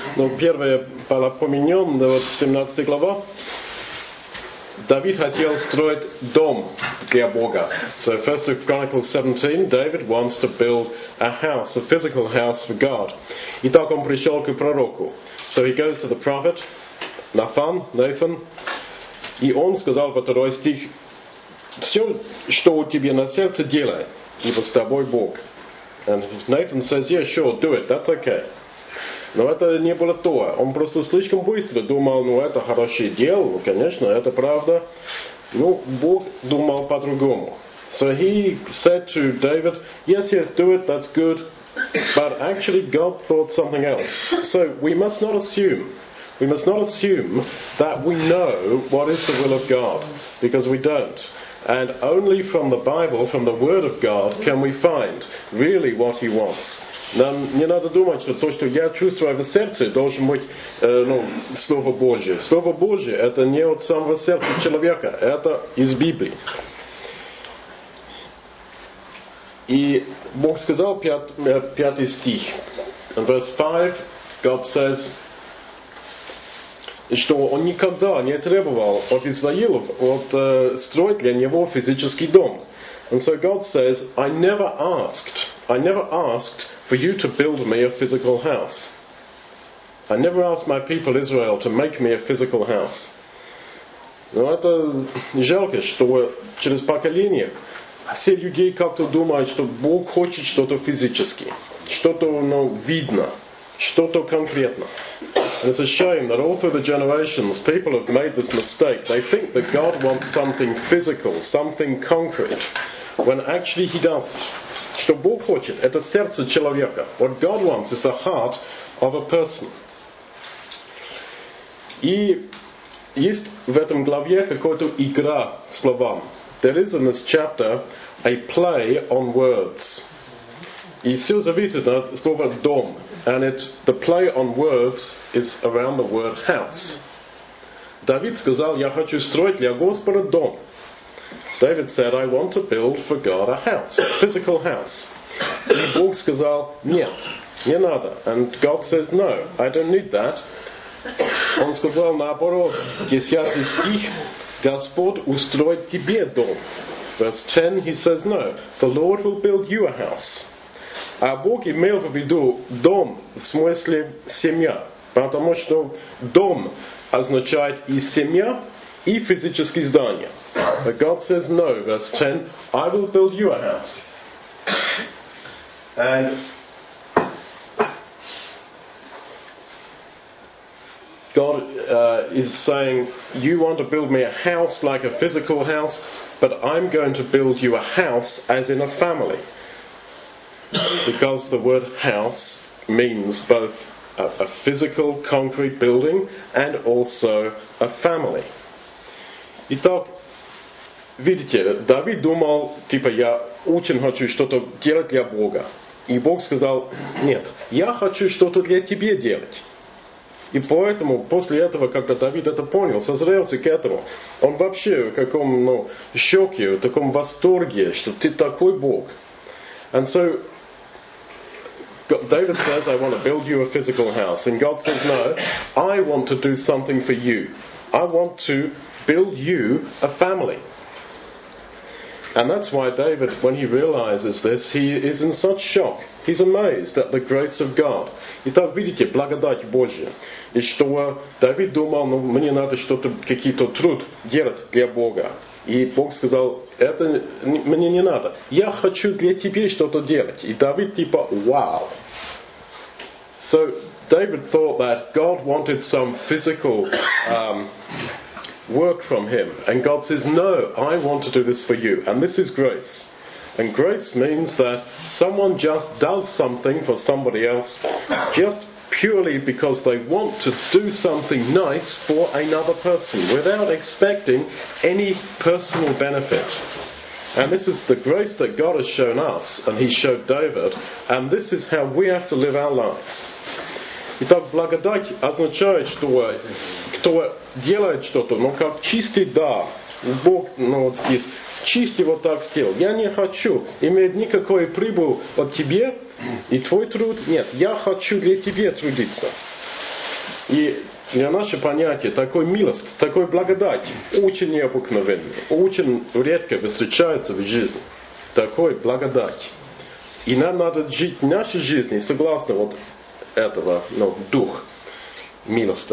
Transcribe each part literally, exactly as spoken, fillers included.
Ну, первое было помянем, вот семнадцатая глава. Давид хотел строить дом для Бога. So first of Chronicles seventeen, David wants to build a house, a physical house for God. И так он пришел к пророку. So he goes to the prophet, Nathan, Nathan, и он сказал во второй стих: все, что у тебя на сердце, делай, ибо с тобой Бог. And Nathan says, yeah, sure, do it, that's okay. Но это не было то. Он просто слишком быстро думал, ну это хорошее дело, конечно, это правда. Ну, Бог думал по-другому. So he said to David, yes, yes, do it, that's good. But actually God thought something else. So we must not assume. We must not assume that we know what is the will of God, because we don't. And only from the Bible, from the Word of God, can we find really what He wants. Нам не надо думать, что то, что я чувствую в сердце, должен быть э, ну, Слово Божье. Слово Божье — это не от самого сердца человека, это из Библии. И Бог сказал, пят, пятый стих, in verse five, God says, что Он никогда не требовал от Израилев от, э, строить для Него физический дом. And so God says, I never asked, I never asked for you to build me a physical house. I never asked my people Israel to make me a physical house. Но это жалко, что через поколение все люди как-то думают, что Бог хочет что-то физически, что-то ну, видно, что-то конкретно. And it's a shame that all through the generations people have made this mistake. They think that God wants something physical, something concrete, when actually He doesn't. Что Бог хочет, это сердце человека. What God wants is the heart of a person. И есть в этом главе какая-то игра словам. There is in this chapter a play on words. И все зависит от слова дом. And it, the play on words is around the word house. Давид сказал, я хочу строить для Господа дом. David said, I want to build for God a house, a physical house. И Бог сказал, нет, не надо. And God says, no, I don't need that. Он сказал наоборот, десятый стих, Господь устроит тебе дом. Verse ten, he says, no, the Lord will build you a house. А Бог имел в виду дом в смысле семья, потому что дом означает и семья, и физические здания. But God says no, verse ten, I will build you a house. And God uh, is saying, you want to build me a house like a physical house, but I'm going to build you a house as in a family. Because the word house means both a, a physical, concrete building and also a family. Итак, видите, Давид думал, типа, я очень хочу что-то делать для Бога. И Бог сказал, нет, я хочу что-то для тебя делать. И поэтому, после этого, когда Давид это понял, созрелся к этому, он вообще в каком ну, шоке, в таком восторге, что ты такой Бог. And so, David says, I want to build you a physical house. And God says, no, I want to do something for you. I want to build you a family. And that's why David, when he realizes this, he is in such shock. He's amazed at the grace of God. Итак, видите, благодать Божья. И что Давид думал, ну, мне надо что-то, какие-то труд делать для Бога. И Бог сказал, это мне не надо. Я хочу для тебя что-то делать. И Давид типа, wow. So David thought that God wanted some physical um, work from him. And God says, no, I want to do this for you. And this is grace. And grace means that someone just does something for somebody else just purely because they want to do something nice for another person without expecting any personal benefit. And this is the grace that God has shown us, and He showed David, and this is how we have to live our lives. Итак, благодать означает, что кто делает что-то, но как чистый дар, Бог, ну вот здесь, чисти вот так сделал. Я не хочу иметь никакой прибыль от тебе и твой труд. Нет, я хочу для тебя трудиться. И для нашего понятия такой милость, такой благодать очень необыкновенный, очень редко встречается в жизни. Такой благодать. И нам надо жить нашей жизнью согласно вот этого, ну, дух милости.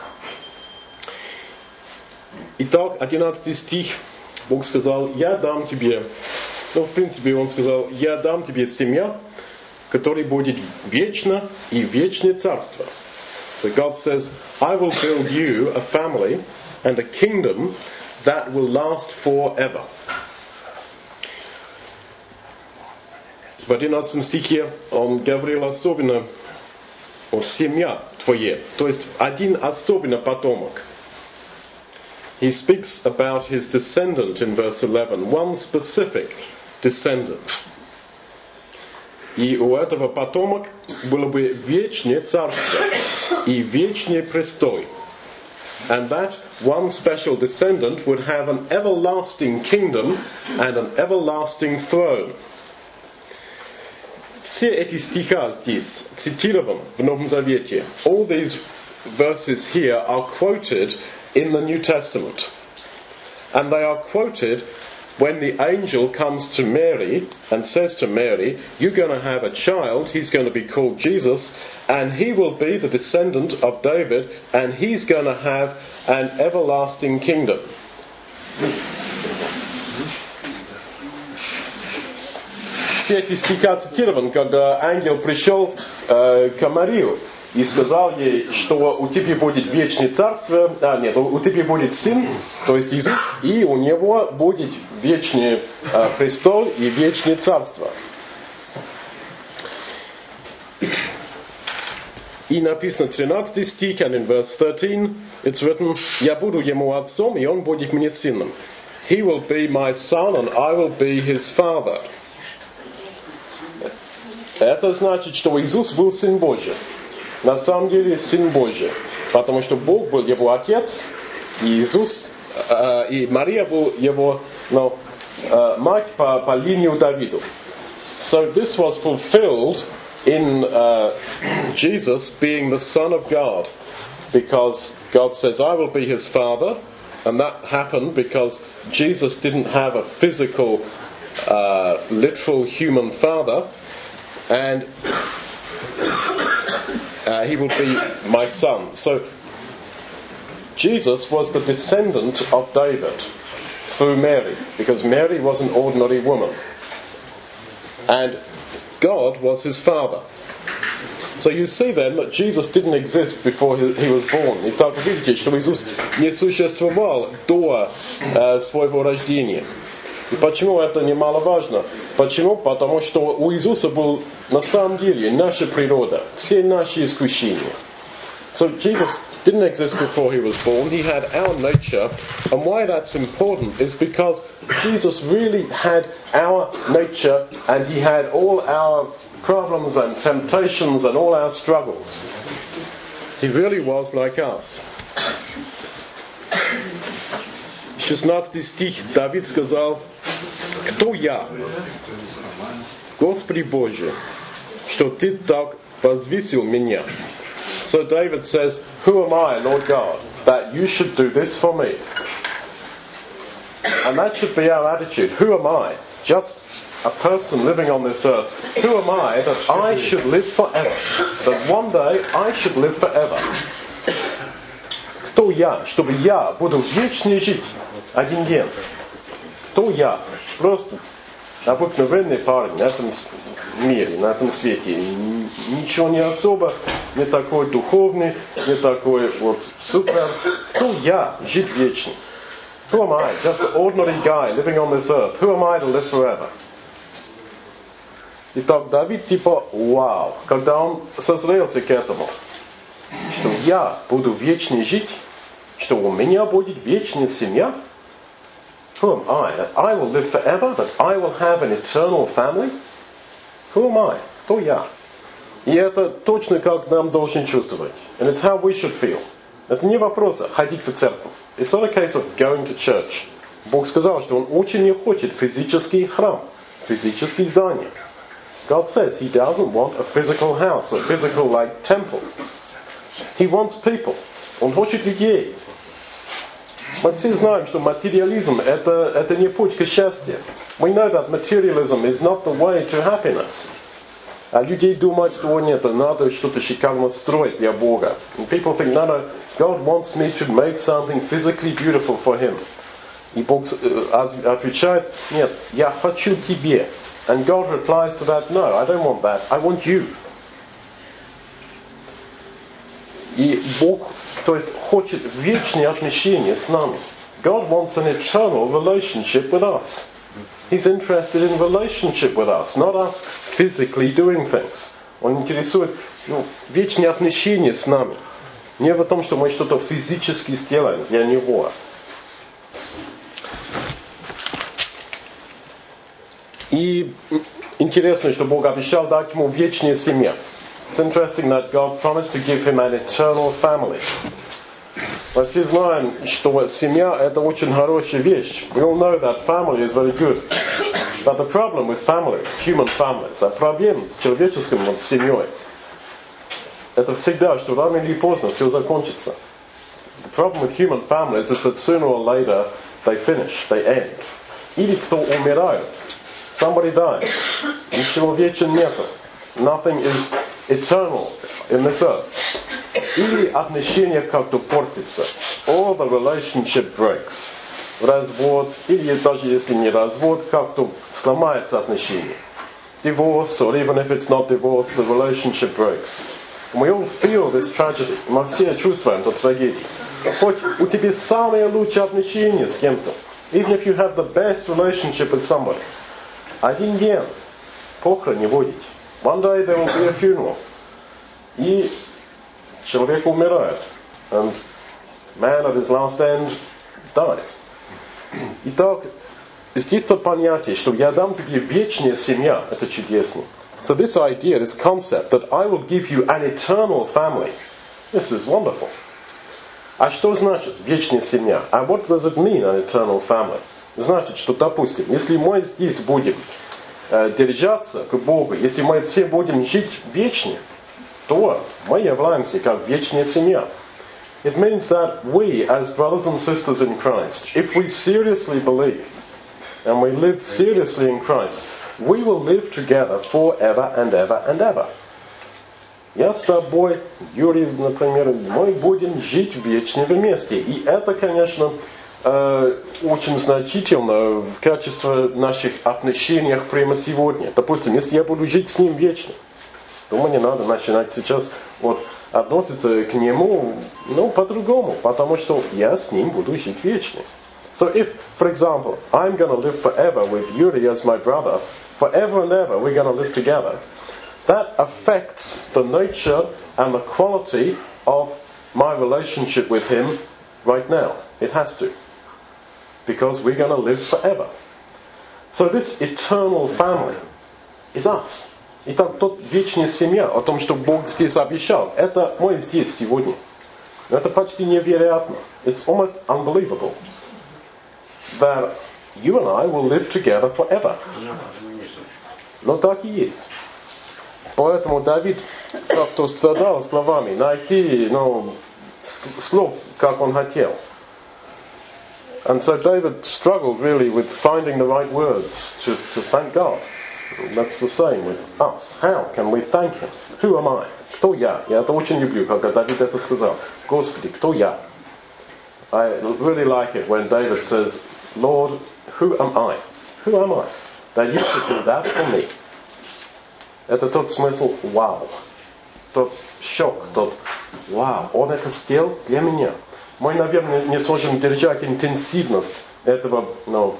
Итак, одиннадцатый стих. Бог сказал, я дам тебе, ну, в принципе, Он сказал, я дам тебе семья, которая будет вечно и вечное царство. So God says, I will build you a family and a kingdom that will last forever. В одиннадцатом стихе Он говорил особенно о семье твоей, то есть один особенно потомок. He speaks about his descendant in verse eleven, one specific descendant. И у этого потомок было бы вечное царство и вечный престол. And that one special descendant would have an everlasting kingdom and an everlasting throne. Все эти стиха здесь цитированы в Новом Завете. All these verses here are quoted in the New Testament. And they are quoted when the angel comes to Mary and says to Mary, you're going to have a child, he's going to be called Jesus, and he will be the descendant of David, and he's going to have an everlasting kingdom. Все эти стихи цитированы, когда ангел пришел э, к Марии и сказал ей, что у тебя будет вечное царство, а нет, у тебя будет сын, то есть Иисус, и у него будет вечный э, престол и вечное царство. И написано тринадцатый стих, and in verse thirteen, it's written, я буду ему отцом, и он будет мне сыном. He will be my son, and I will be his father. Это значит, что Иисус был Сын Божий. На самом деле Сын Божий. Потому что Бог был его Отец, и Иисус, э, и Мария был его ну, э, мать по, по линии Давида. So this was fulfilled in uh, Jesus being the Son of God. Because God says, I will be his Father. And that happened because Jesus didn't have a physical, uh, literal human father. And uh, he will be my son. So Jesus was the descendant of David through Mary, because Mary was an ordinary woman. And God was his father. So you see then that Jesus didn't exist before he, he was born. Итак, вы видите, что Иисус не существовал до uh, своего рождения. И почему это немаловажно? Почему? Потому что у Иисуса был на самом деле наша природа, все наши искушения. So Jesus didn't exist before he was born. He had our nature. And why that's important is because Jesus really had our nature, and he had all our problems and temptations and all our struggles. He really was like us. шестнадцатый стих, Давид сказал, кто я, Господи Боже, что Ты так возвысил меня? So David says, who am I, Lord God, that you should do this for me? And that should be our attitude. Who am I? Just a person living on this earth. Who am I that I should live forever? That one day I should live forever. Кто я, чтобы я буду вечно жить один день? Кто я? Просто обыкновенный парень на этом мире, на этом свете. Ничего не особо, не такой духовный, не такой вот супер. Кто я? Жить вечно. Who am I? Just an ordinary guy living on this earth. Who am I to live forever? Итак, Давид типа, вау, когда он созрелся к этому, что я буду вечно жить, что у меня будет вечная семья. Who am I? That I will live forever? That I will have an eternal family? Who am I? Кто я? И это точно как нам должен чувствовать. And it's how we should feel. Это не вопрос ходить в церковь. It's not a case of going to church. Бог сказал, что Он очень не хочет физический храм, физические здания. God says He doesn't want a physical house, a physical like temple. He wants people. Он хочет людей. Мы все знаем, что материализм это, это не путь к счастью. We know that materialism is not the way to happiness. А людей думают, что нет, надо что-то шикарно строить для Бога. And people think, no, no, God wants me to make something physically beautiful for Him. И Бог отвечает, нет, я хочу тебе. And God replies to that, no, I don't want that, I want you. И Бог, то есть, хочет вечные отношения с нами. God wants an eternal relationship with us. He's interested in relationship with us, not us physically doing things. Он интересует ну, вечные отношения с нами. Не в том, что мы что-то физически сделаем для Него. И интересно, что Бог обещал дать ему вечную семью. It's interesting that God promised to give him an eternal family. Мы все знаем, что семья это очень хорошая вещь. We all know that family is very good. But the problem with families, human families, а проблема с человеческим вот, семьей, это всегда, что рано или поздно все закончится. The problem with human families is that sooner or later they finish, they end. Или кто умирает. Somebody dies. Ничего вечного нету. Nothing is eternal in this earth. Или отношения как-то портятся. Or the relationship breaks. Развод, или даже если не развод, как-то сломается отношения. Divorce, or even if it's not divorce, the relationship breaks. And we all feel this tragedy. Мы все чувствуем эту трагедию. Хоть у тебя самые лучшие отношения с кем-то. Even if you have the best relationship with somebody. Один день похорон не будет. One day there will be a funeral. И человек умирает. And man at his last end dies. Итак, здесь то понятие, что я дам тебе вечная семья, это чудесно. So this idea, this concept, that I will give you an eternal family, this is wonderful. А что значит вечная семья? And what does it mean, an eternal family? Значит, что, допустим, если мы здесь будем э, держаться к Богу, если мы все будем жить вечно, то мы являемся как вечная семья. It means that we, as brothers and sisters in Christ, if we seriously believe and we live seriously in Christ, we will live together forever and ever and ever. Я с тобой, Юрий, например, мы будем жить вечно вместе. И это, конечно, э, очень значительно в качестве наших отношений прямо сегодня. Допустим, если я буду жить с ним вечно, то мне надо начинать сейчас вот, относиться к нему ну, по-другому, потому что я с ним буду жить вечно. So if, for example, I'm going to live forever with Yuri as my brother, forever and ever we're going to live together, that affects the nature and the quality of my relationship with him right now. It has to. Because we're going to live forever. So this eternal family is us. Итак, тот вечная семья, о том, что Бог здесь обещал, это мы здесь сегодня. Это почти невероятно. It's almost unbelievable that you and I will live together forever. Но так и есть. Поэтому Давид как-то страдал словами, найти ну, слов, как он хотел. And so David struggled really with finding the right words to, to thank God. That's the same with us. How can we thank Him? Who am I? Кто я? Я это очень люблю, когда Давид это сказал. Господи, кто я? I really like it when David says, Lord, who am I? Who am I? That you should do that for me. Это тот смысл «вау». Тот шок, тот «вау». Он это сделал для меня. Мы, наверное, не сможем держать интенсивность этого ну,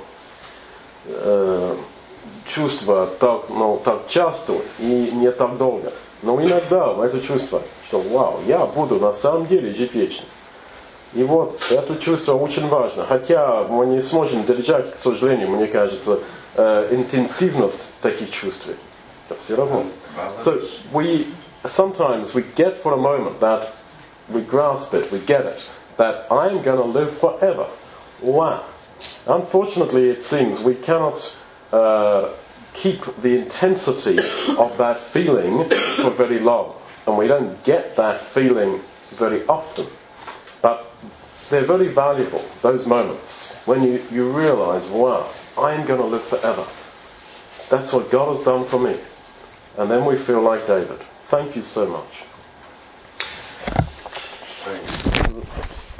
э, чувства так, ну, так часто и не так долго. Но иногда это чувство, что «вау, я буду на самом деле жить вечно». И вот это чувство очень важно. Хотя мы не сможем держать, к сожалению, мне кажется, э, интенсивность таких чувств. Все равно. So we sometimes we get for a moment that we grasp it, we get it, that I'm going to live forever. Wow. Unfortunately, it seems we cannot uh, keep the intensity of that feeling for very long, and we don't get that feeling very often. But they're very valuable, those moments, when you, you realise, wow, I'm going to live forever. That's what God has done for me. And then we feel like David. Thank you so much.